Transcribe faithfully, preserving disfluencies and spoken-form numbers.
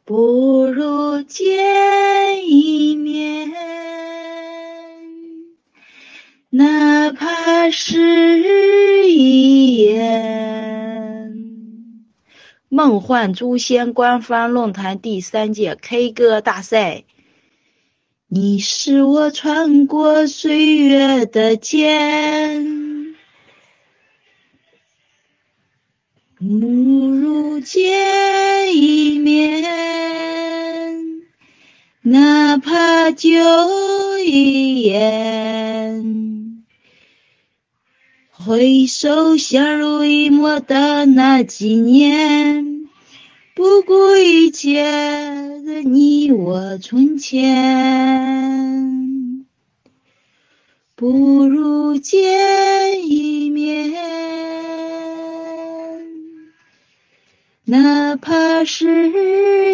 不如见一面，哪怕是一眼。梦幻诛仙官方论坛第三届 K 歌大赛，你是我穿过岁月的剑，不如见一面，哪怕就一眼，回首相濡以沫的那几年，不顾一切的你我从前，不如见一面，哪怕是